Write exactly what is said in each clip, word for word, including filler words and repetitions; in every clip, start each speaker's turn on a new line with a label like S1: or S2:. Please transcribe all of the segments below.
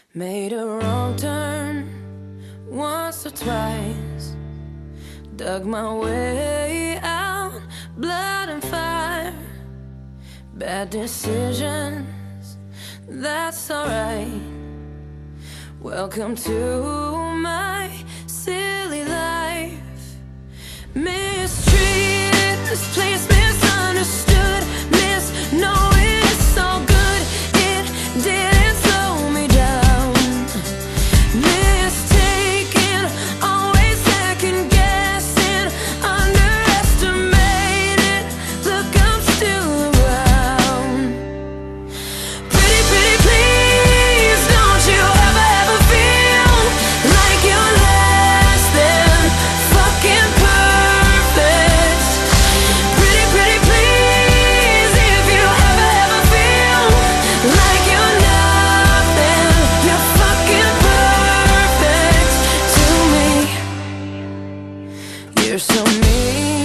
S1: Made a wrong turn once or twice, dug my way out, blood and fire. Bad decisions, that's alright. Welcome to my silly life. Mistreated, this place misunderstood, misknowing it's all good. It didn't slow me down. Mistaken, always second guessing, underestimated. Look, I'm still around. Pretty, pretty please, don't you ever, ever feel like you're less than fucking perfect. Pretty, pretty please, if you ever, ever feel like you're nothing, you're fucking perfect to me. You're so mean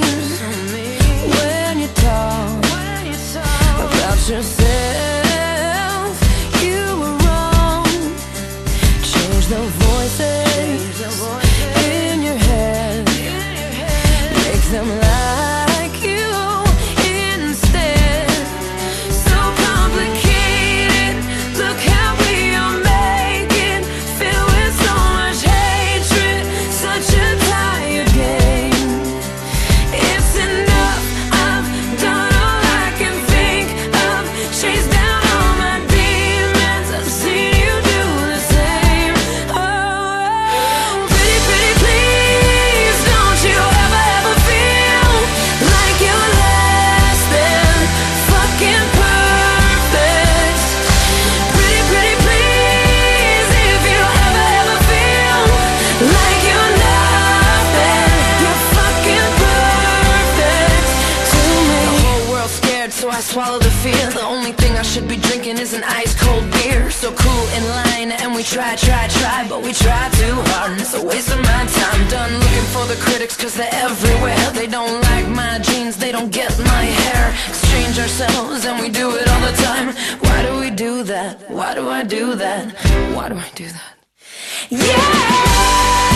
S1: when you talk about yourself. You were wrong. Change the voices in your head, make them like you instead. So complicated, look how we are making, filled with so much hatred, such a tired game. It's enough, I've done all I can think of, chased down all my demons, I've seen you do the same. Oh, pretty, pretty please, don't you ever, ever feel like you're less than fucking perfect. Pretty, pretty please, if you ever, ever feel like you're nothing, you're fucking perfect to me. The whole world's scared, so I swallow the fear. The only thing I should be drinking is an ice cold beer. So cool in line, and we try, try, try, but we try too hard, and it's a waste of my time. Done looking for the critics, cause they're everywhere. They don't like my jeans, they don't get my hair. Exchange ourselves, and we do it all the time. Why do we do that? Why do I do that? Why do I do that? Yeah!